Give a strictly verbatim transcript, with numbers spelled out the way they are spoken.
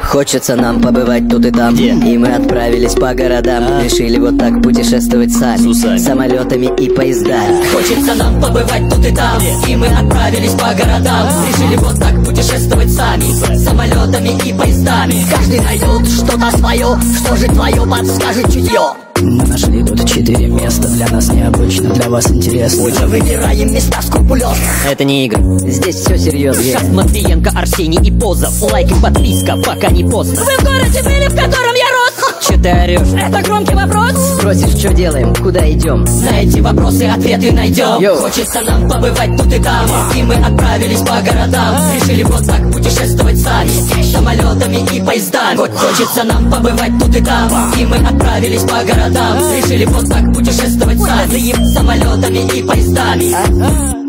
Хочется нам побывать тут и там. Где? И мы отправились по городам. А? Решили вот так путешествовать сами, С усами. самолетами и поездами. Хочется нам побывать тут и там. И мы отправились по городам. Решили вот так путешествовать сами, самолетами и поездами. Каждый найдет что-то свое, что же твое подскажет чутье. Мы нашли тут четыре места. Для нас необычно, для вас интересно. Мы выбираем места скрупулезно. Это не игры. Здесь все серьезно. Сейчас Матвиенко, Арсений и Позов. Лайк и подписка, пока не поздно. Вы в городе были, в котором я рос? Че ты орешь? Это громкий вопрос. Спросишь, что делаем, куда идем? На эти вопросы ответы найдем. Йоу. Хочется нам побывать тут и там. И мы отправились по городам. Решили вот так путешествовать сами, самолетами и поездами. Хочется нам побывать тут и там. И мы отправились по городам. Решили вот так путешествовать сами, самолетами и поездами.